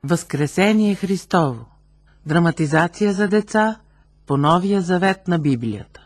Възкресение Христово. Драматизация за деца по Новия завет на Библията.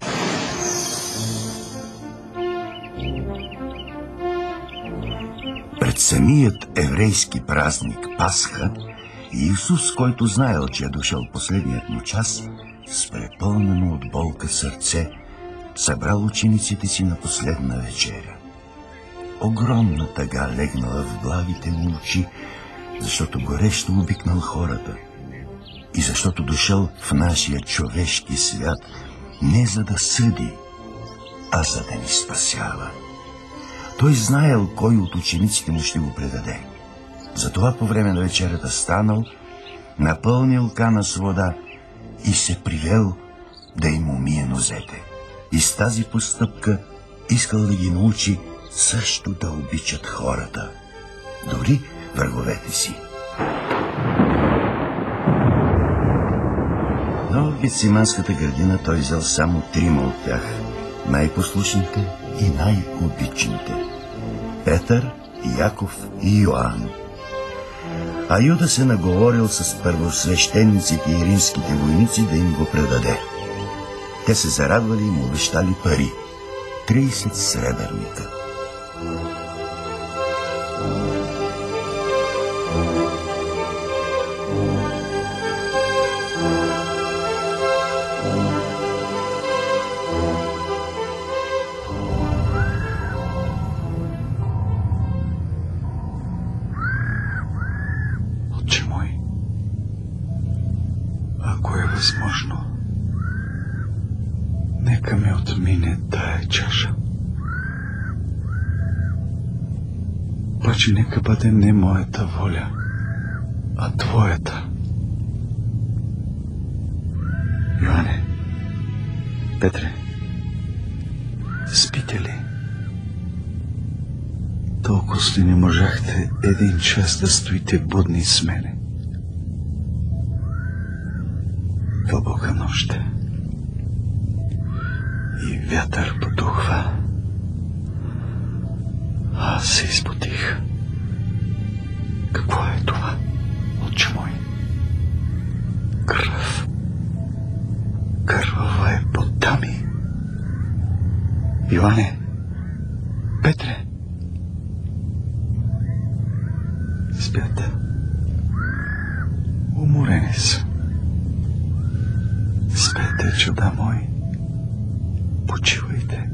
Пред самият еврейски празник Пасха, Исус, който знаел, че е дошъл последният му час, с препълнено от болка сърце, събрал учениците си на последна вечеря. Огромна тъга легнала в главите му очи, защото горещо обикнал хората и защото дошъл в нашия човешки свят не за да съди, а за да ни спасява. Той знаел кой от учениците му ще го предаде. Затова по време на вечерята станал, напълнил кана с вода и се привел да им умие нозете. И с тази постъпка искал да ги научи също да обичат хората, дори враговете си. Но в Гетсиманската градина той взел само 3 от тях, най-послушните и най-обичните – Петър, Яков и Йоан. А Юда се наговорил с първосвещениците и римските войници да им го предаде. Те се зарадвали и му обещали пари – 30 сребърника. Възможно. Нека ме отмине тая чаша. Обаче нека бъде не моята воля, а твоята. Йоане, Петре, спите ли? Толкова ли не можахте 1 час да стоите будни с мене? Дълбока нощ и вятър подухва. Аз се изпотих. Какво е това, отче мой? Кръв. Кървава е пота ми. Йоане, Петре, спят. Уморени са. Спете, чуда мои, почивайте,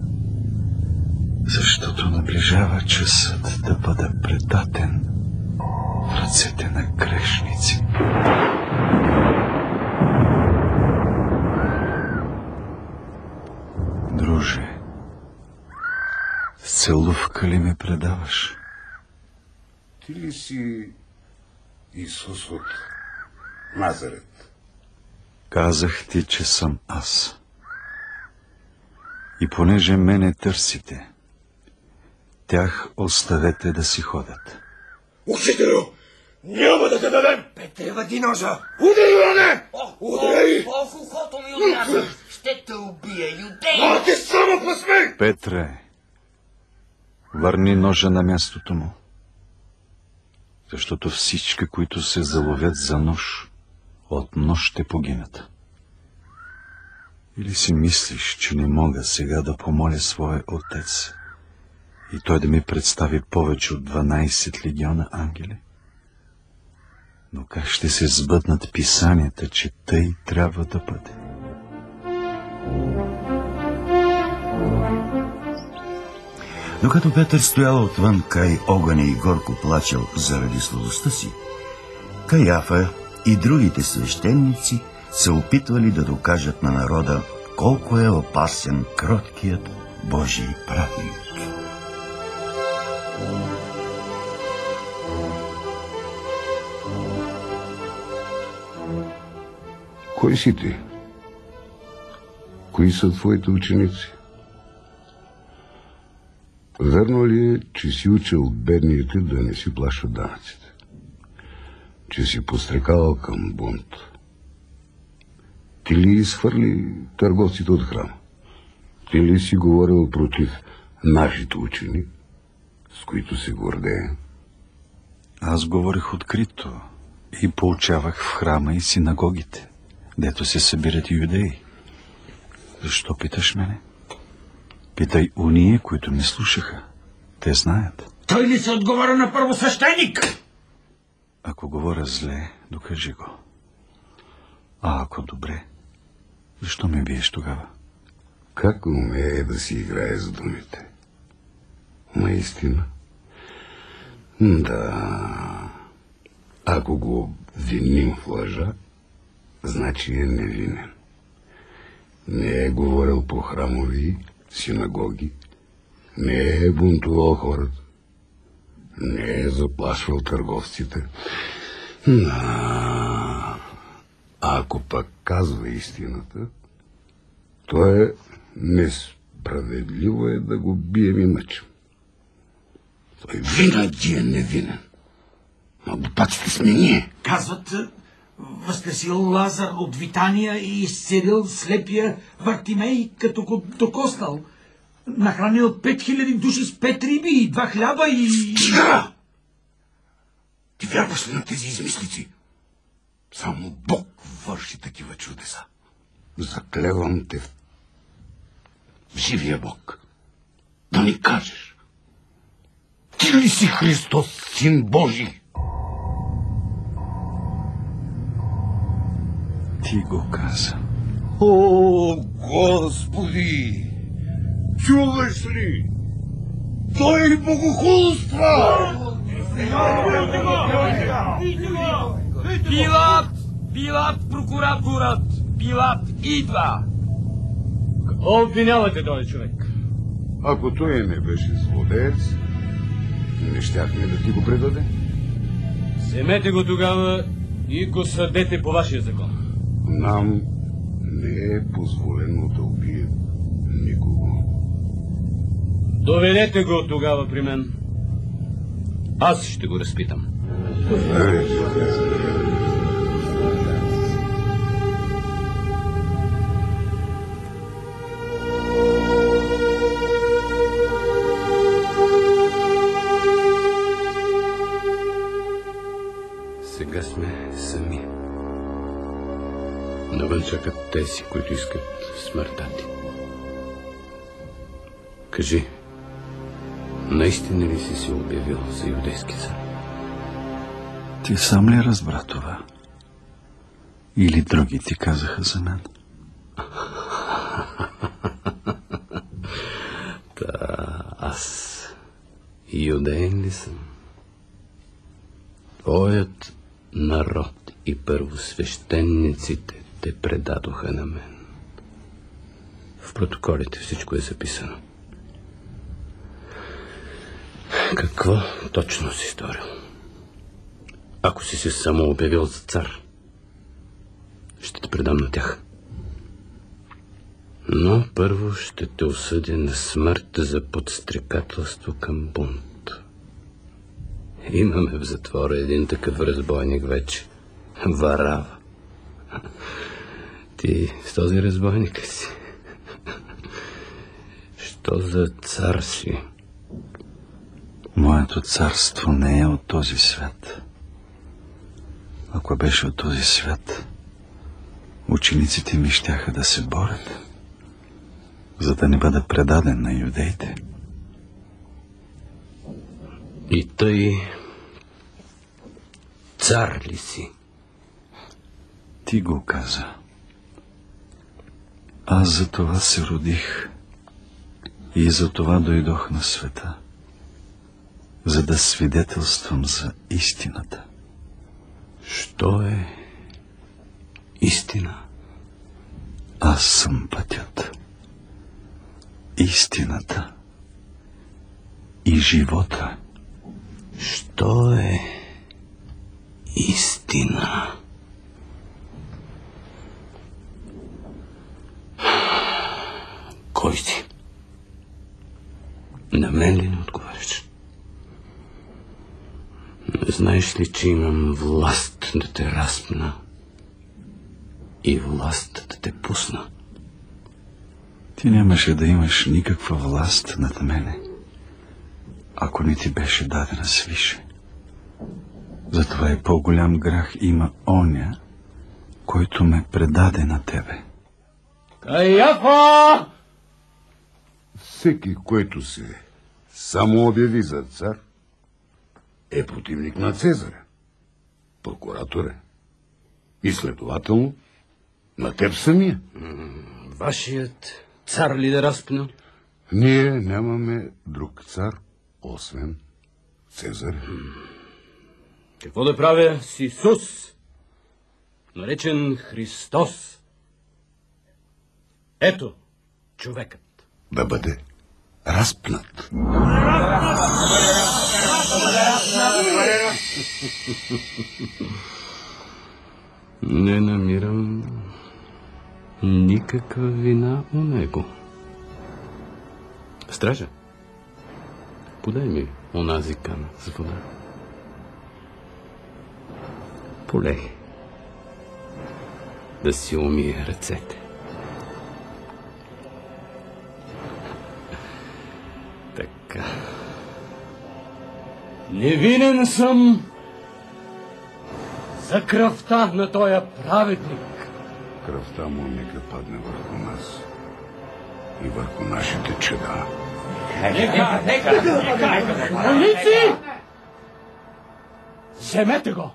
защото наближава часът да бъда предаден в ръцете на грешници. Друже, с целувка ли ме предаваш? Ти ли си Исус от Назарет? Казах ти, че съм аз. И понеже мене търсите, тях оставете да си ходят. Учителю, няма да те дадем! Петре, въди ножа! Удари, Йоане! Удари! В ухото ми отряза! Ще те убия, юдей! А ти само посмей! Петре, върни ножа на мястото му, защото всички, които се заловят за нож, от нож ще погинат. Или си мислиш, че не мога сега да помоля своя отец и той да ми представи повече от 12 легиона ангели? Но как ще се сбъднат писанията, че тъй трябва да бъде? Докато Петър стоял отвън край огъня и горко плачел заради слабостта си, Каяфа и другите свещеници се опитвали да докажат на народа колко е опасен кроткият Божий праведник. Кой си ти? Кои са твоите ученици? Верно ли е, че си учил бедните да не си плащат данъците? Че си пострекавал към бунт? Ти ли изхвърли търговците от храма? Ти ли си говорил против нашите учени, с които се гордея? Аз говорих открито и поучавах в храма и синагогите, дето се събират юдеи. Защо питаш мене? Питай уния, които ме слушаха. Те знаят. Той ли се отговаря на първосвещеник? Ако говоря зле, докажи го. А ако добре, защо ме биеш тогава? Как умее да си играе с думите? Наистина. Да. Ако го виним в лъжа, значи е невинен. Не е говорил по храмови синагоги, не е бунтувал хората, не е заплашвал търговците. Ако пък казва истината, то е несправедливо да го бием и мъчим. Той винаги е невинен. Но глупаците сме ние. Казват, възкресил Лазар от Витания и изцелил слепия Вартимей, като го докоснал. Нахранил 5000 души с 5 риби и 2 хляба и... Стига! Ти вярваш ли на тези измислици? Само Бог върши такива чудеса. Заклевам те в живия Бог. Да ни кажеш. Ти ли си Христос, Син Божий? Ти го каза. О, Господи! Чуваш ли? Той богохулства! Пилат, прокураторът! Пилат идва! Какво обвинявате този човек? Ако той не беше злодеец, не щяхме да ти го предаде. Вземете го тогава и го съдете по вашия закон. Нам не е позволено да убием никого. Доведете го тогава при мен. Аз ще го разпитам. Сега сме сами. Навън чакат тези, които искат смъртта ти. Кажи, наистина ли си се обявил за юдейски цар? Ти сам ли разбра това? Или други ти казаха за мен? Аз юдеин ли съм? Твоят народ и първосвещениците те предадоха на мен. В протоколите всичко е записано. Какво точно си сторил? Ако си се само обявил за цар, ще те предам на тях. Но първо ще те осъдя на смърт за подстрекателство към бунт. Имаме в затвора един такъв разбойник вече. Варава. Ти с този разбойник ли си? Що за цар си? Моето царство не е от този свят. Ако беше от този свят, учениците ми щяха да се борят, за да не бъда предаден на юдеите. И тъй цар ли си? Ти го каза. Аз за това се родих и за това дойдох на света, за да свидетелствам за истината. Що е истина? Аз съм пътят, истината и живота. Що е истина? Кой си? На мен ли не отговаряш? Не знаеш ли, че имам власт да те разпна и власт да те пусна? Ти нямаше да имаш никаква власт над мене, ако не ти беше дадена свише. Затова и по-голям грях има оня, който ме предаде на тебе. Каяфа! Всеки, който се само обяви за цар, е противник на Цезаря. Прокуратор е. И следователно на теб самия. Вашият цар ли да разпна? Ние нямаме друг цар, освен Цезар. Какво да правя с Исус, наречен Христос? Ето човекът. Да бъде разпнат. Не намирам никаква вина у него. Стража, подай ми онази кана с вода. Полей да си умие ръцете. Така. Невинен съм за кръвта на този праведник. Кръвта му нека падне върху нас и върху нашите чеда. Войници! Вземете го!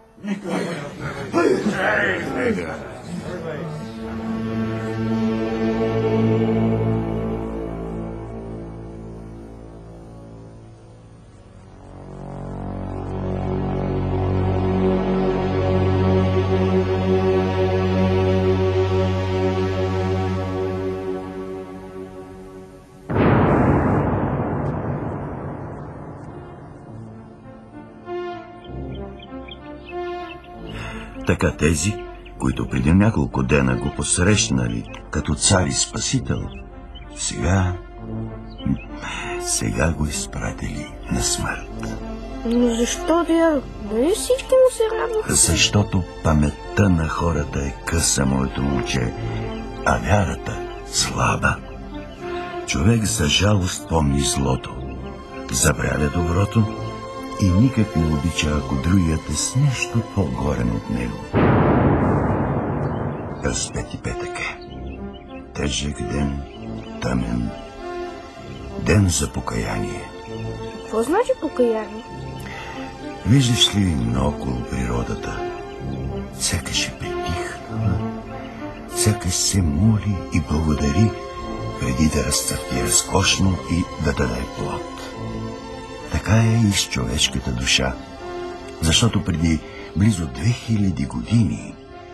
Така тези, които преди няколко дена го посрещнали като цар и спасител, сега го изпратили на смърт. Но защо, дядо? Нали всички му се радваха? Защото паметта на хората е къса, моето момче, а вярата слаба. Човек за жалост помни злото, забравя доброто и никак не обича, ако другият е с нещо по-горен от него. Разпети петък е. Тежък ден, тъмен. Ден за покаяние. Какво значи покаяние? Виждаш ли наоколо природата? Сякаш е притихнала, сякаш се моли и благодари, преди да разцъфти разкошно и да даде плод. Така е и с човешката душа, защото преди близо 2000 години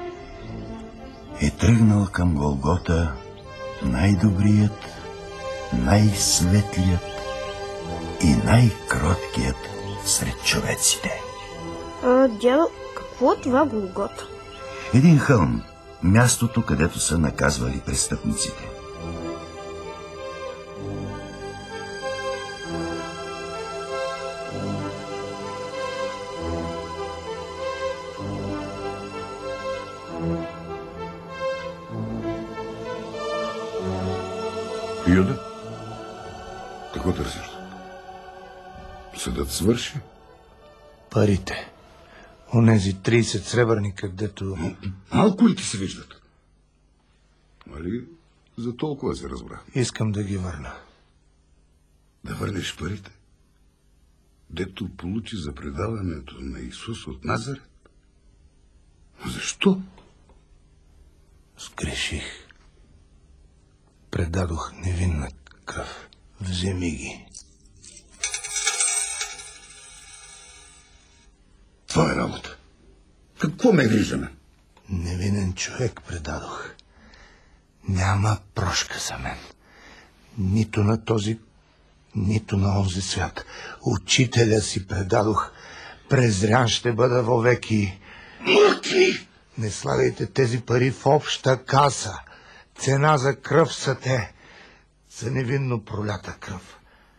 е тръгнал към Голгота най-добрият, най-светлият и най-кроткият сред човеците. Дядо, какво е това Голгота? Един хълм, мястото, където са наказвали престъпниците. Юда, какво търсиш? Съдът свърши? Парите. Онези 30 сребърника, дето... Малко ли ти се виждат? Нали за толкова се разбрах? Искам да ги върна. Да върнеш парите? Дето получи за предаването на Исус от Назарет? Защо? Сгреших. Предадох невинна кръв. Вземи ги. Това е работа. Какво ме грижаме? Невинен човек предадох. Няма прошка за мен. Нито на този, нито на онзи свят. Учителя си предадох. Презрян ще бъда вовеки. Мъртви! Не слагайте тези пари в обща каса. Цена за кръв са те. За невинно пролята кръв.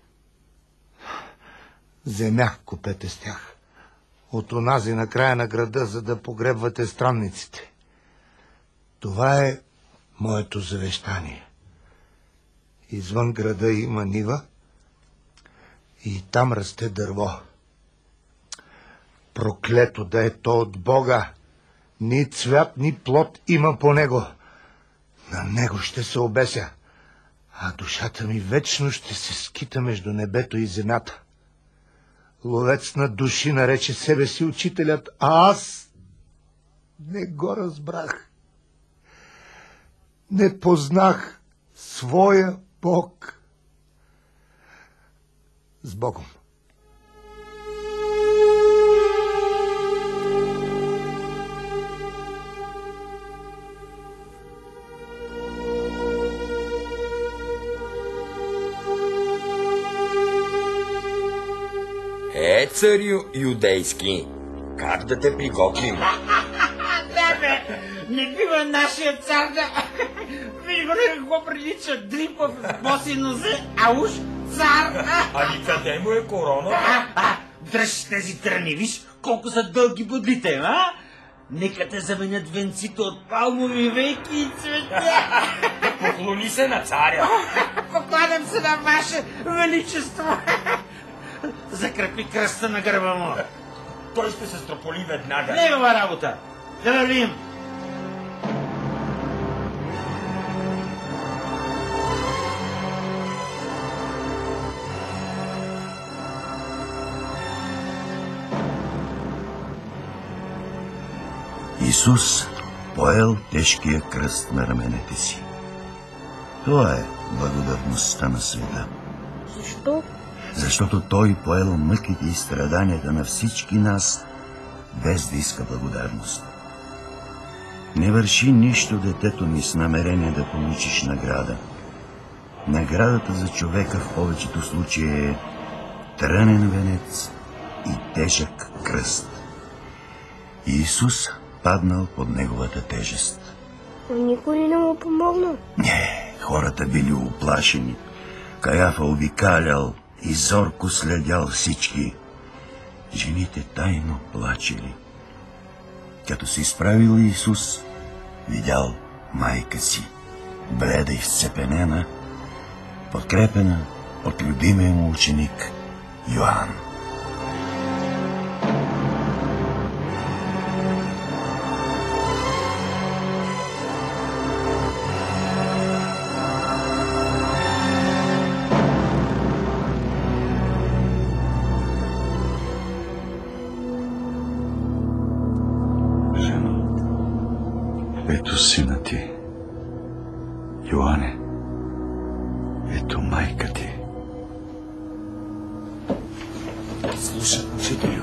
Земя купете с тях. От онази на края на града, за да погребвате странниците. Това е моето завещание. Извън града има нива и там расте дърво. Проклето да е то от Бога. Ни цвят, ни плод има по него. На него ще се обеся, а душата ми вечно ще се скита между небето и земята. Ловец на души нарече себе си учителят, а аз не го разбрах. Не познах своя Бог. С Богом. Царю юдейски, как да те приготвим? Да, бе, не бива нашия цар да... Виж го, какво прилича дрипав с боси нозе, а уж цар. Ами къде му е корона? Дръж тези тръни, виж колко са дълги бодлите, а? Нека те заменят венците от палмови вейки и цвете. Поклони се на царя. Покланям се на ваше величество. Закрепи кръста на гърба му. Той ще се строполи веднага. Негова работа. Да вървим. Исус поел тежкия кръст на раменете си. Това е благодарността на света. Защо? Защото той поел мъките и страданията на всички нас, без да иска благодарност. Не върши нищо, детето ми, с намерение да получиш награда. Наградата за човека в повечето случаи е трънен венец и тежък кръст. Исус паднал под неговата тежест. Никой не му помогна. Не, хората били уплашени. Каяфа обикалял и зорко следял всички. Жените тайно плачели. Като се изправил Исус, видял майка си, бледа и всцепенена, подкрепена от любимия му ученик Йоан. Ето сина ти, Йоане, ето майка ти. Слушай, учителю,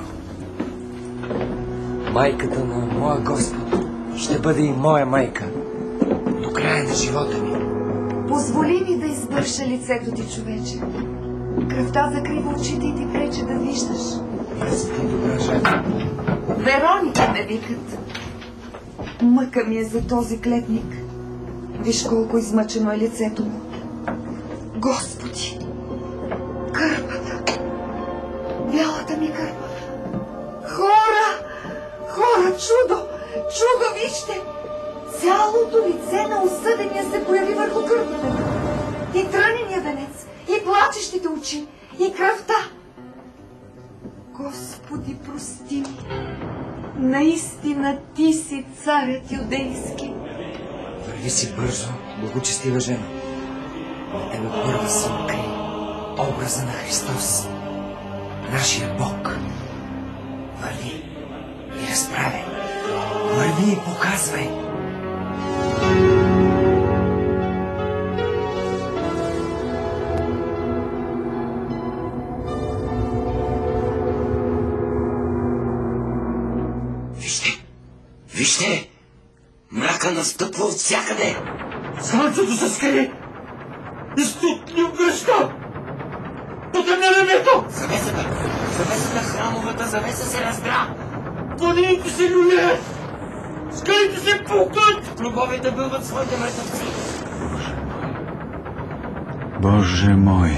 майката на моя Господ ще бъде и моя майка до края на живота ми. Позволи ми да избърша лицето ти, човече. Кръвта закрива очите и ти прече да виждаш. Аз ти добра жена. Вероника ме викат. Мъка ми е за този клетник. Виж колко измъчено е лицето му. Господи! Кърпата! Бялата ми кърпа! Хора! Хора! Чудо! Чудо, вижте! Цялото лице на осъдения се появи върху кърпата. И трънения венец, и плачещите очи, и кръвта. Господи, прости ми! Наистина ти си царят юдейски. Върви си бързо, благочестива жена. На тебе първо се откри образа на Христос, нашия Бог. Върви и разправяй. Върви и показвай. Вижте! Мрака настъпва от всякъде! Слънцето се скри! Изтукни в гръща! Потъмня небето! Завесата на храмовата завеса се раздра! Планините се люлеят! Скалите се пукат! Клубовете бълват своите мъртъвци! Боже мой,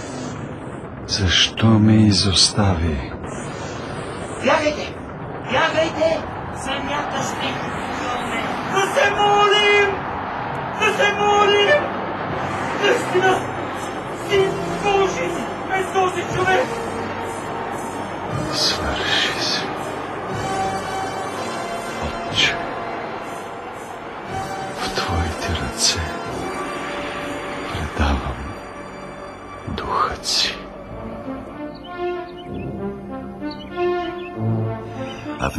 защо ме изостави? Бягайте! Бягайте! Земята ще хвърне! Да се молим! Да се молим! Наистина! Син Божи е този човек! Свърши се.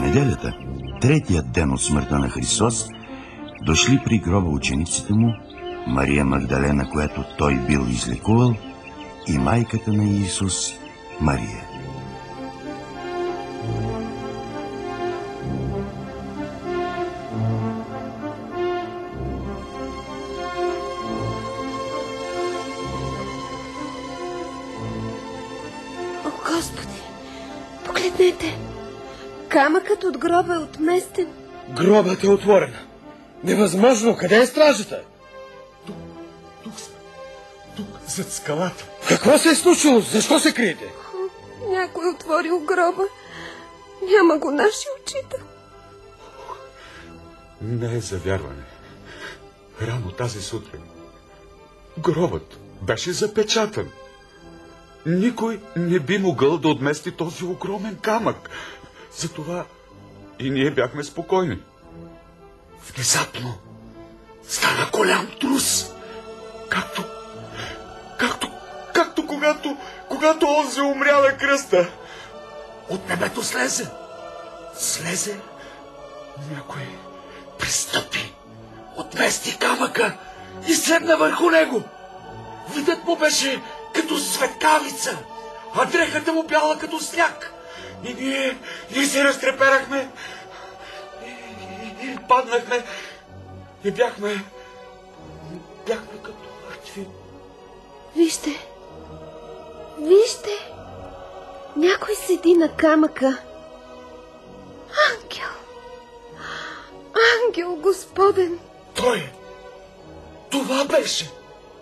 неделята, третият ден от смъртта на Христос, дошли при гроба учениците му, Мария Магдалена, която той бил излекувал, и майката на Иисус, Мария. О, Господи, погледнете! Камъкът от гроба е отместен. Гробът е отворен. Невъзможно! Къде е стражата? Тук, зад скалата. Какво се е случило? Защо се криете? Някой отворил гроба. Няма го наши учител. Не е за вярване. Рано тази сутрин гробът беше запечатан. Никой не би могъл да отмести този огромен камък. Затова и ние бяхме спокойни. Внезапно стана голям трус. Както когато онзи умря на кръста. От небето слезе. Някой пристъпи, отмести камъка и седна върху него. Видът му беше като светкавица, а дрехата му бяла като сняг. И ние се разтреперахме и паднахме и бяхме като мъртви. Вижте! Някой седи на камъка. Ангел Господен! Това беше!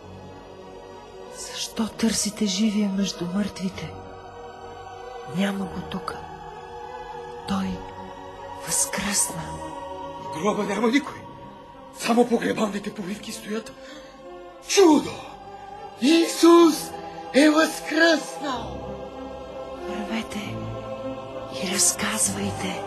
Защо търсите живия между мъртвите? Няма го тук. Той възкръсна. В гроба няма никой. Само погребалните повивки стоят. Чудо! Исус е възкръснал! Вървете и разказвайте.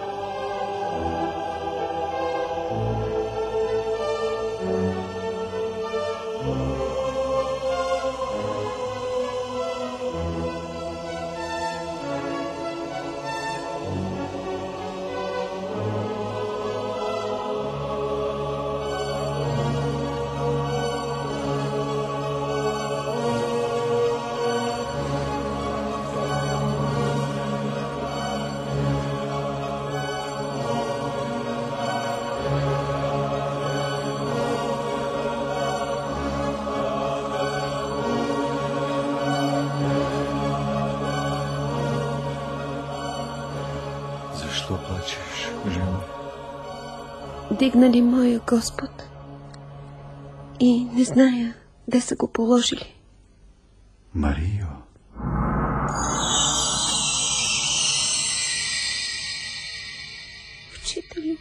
Защо плачеш, жена? Дигнали моя Господ и не зная де са го положили. Марио. Учителю.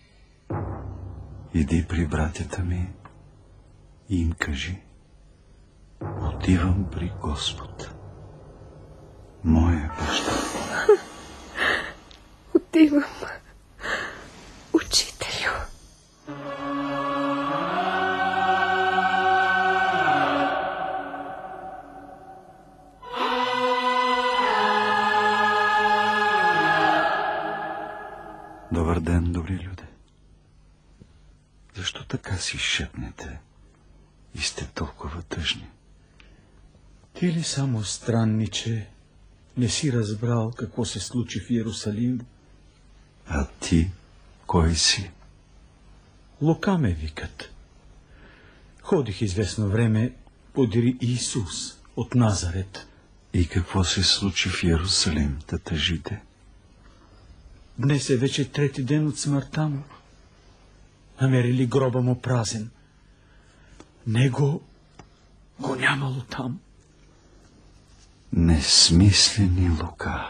Иди при братята ми и им кажи: отивам при Господ, моя баща. Отивам, учителю. Добър ден, добри люде. Защо така си шепнете и сте толкова тъжни? Ти ли само, странниче, не си разбрал какво се случи в Иерусалим? А ти кой си? Лука ме викат. Ходих известно време подири Исус от Назарет. И какво се случи в Иерусалим, да тъжите? Днес е вече трети ден от смъртта му. Намерили гроба му празен. Него го нямало там. Несмислени Лука.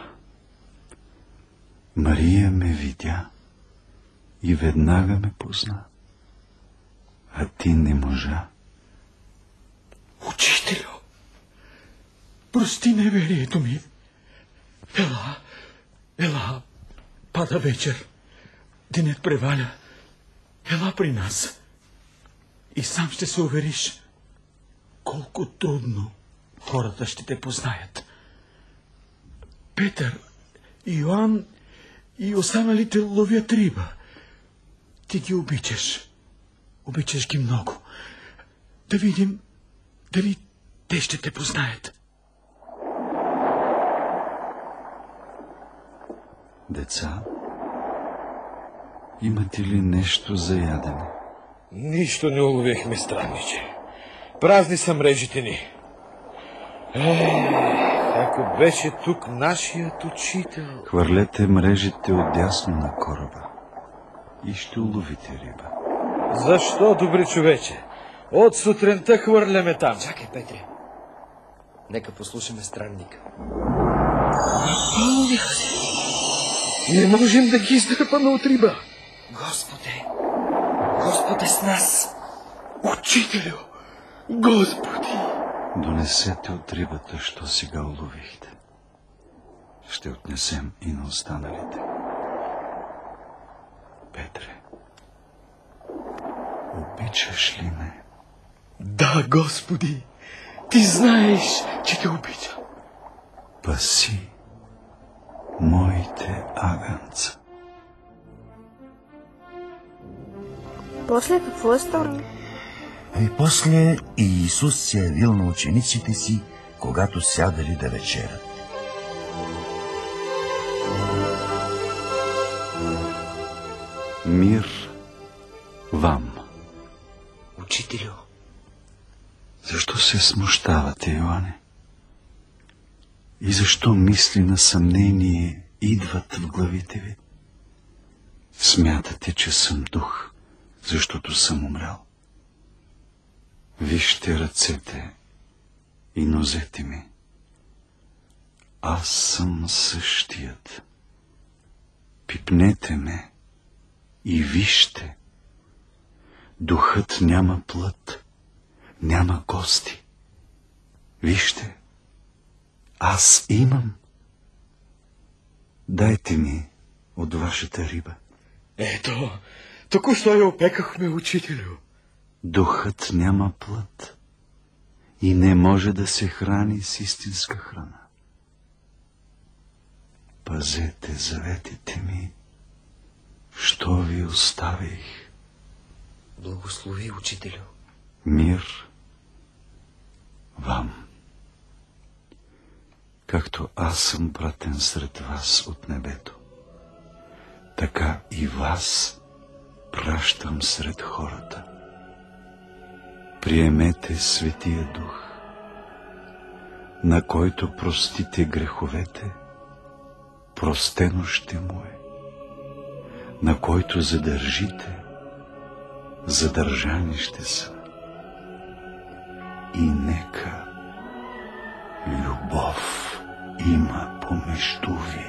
Мария ме видя и веднага ме позна, а ти не можа. Учителю, прости неверието ми. Ела, пада вечер. Денят преваля. Ела при нас. И сам ще се увериш колко трудно хората ще те познаят. Петър, Йоан и останалите ловят риба. Ти ги обичаш. Обичаш ги много. Да видим дали те ще те познаят. Деца, имате ли нещо за ядене? Нищо не уловихме, странниче. Празни са мрежите ни. Ако беше тук нашият учител... Хвърлете мрежите отдясно на кораба и ще уловите риба. Защо, добри човече? От сутринта хвърляме там. Чакай, Петре. Нека послушаме странника. Не можем да ги издърпаме от риба. Господе! Господ е с нас! Учителю! Господи! Донесете от рибата, що сега уловихте. Ще отнесем и на останалите. Петре, обичаш ли ме? Да, Господи! Ти знаеш, че те обичам. Паси моите агънца. После какво е станало? И после Иисус се явил на учениците си, когато сядали да вечерят. Мир вам. Учителю. Защо се смущавате, Йоане? И защо мисли на съмнение идват в главите ви? Смятате, че съм дух, защото съм умрял. Вижте ръцете и нозете ми. Аз съм същият. Пипнете ме и вижте. Духът няма плът, няма кости. Вижте, аз имам. Дайте ми от вашата риба. Ето, току-що я опекахме, учителю. Духът няма плът и не може да се храни с истинска храна. Пазете заветите ми, що ви оставих. Благослови, учителю. Мир вам. Както аз съм пратен сред вас от небето, така и вас пращам сред хората. Приемете Светия Дух, на който простите греховете, простено ще му е. На който задържите, задържани ще са. И нека любов има помежду ви.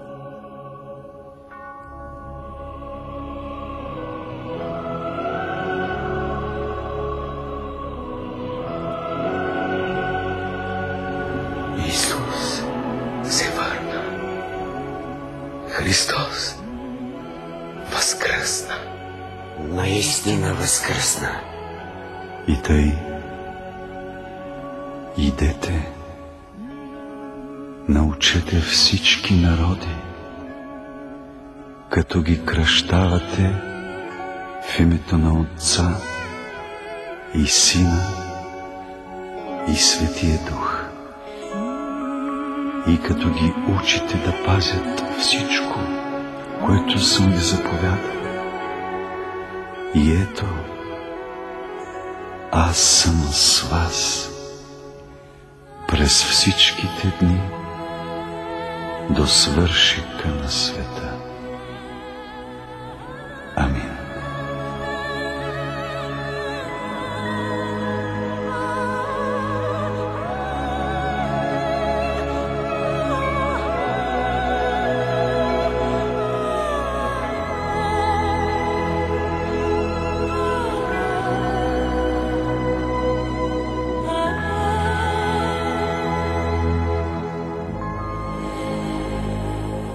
Исус се върна. Христос възкръсна. Наистина възкръсна. И тъй, идете, научете всички народи, като ги кръщавате в името на Отца и Сина и Светия Дух, и като ги учите да пазят всичко, което съм ви заповядал. И ето, аз съм с вас през всичките дни до свършека на света. Амин.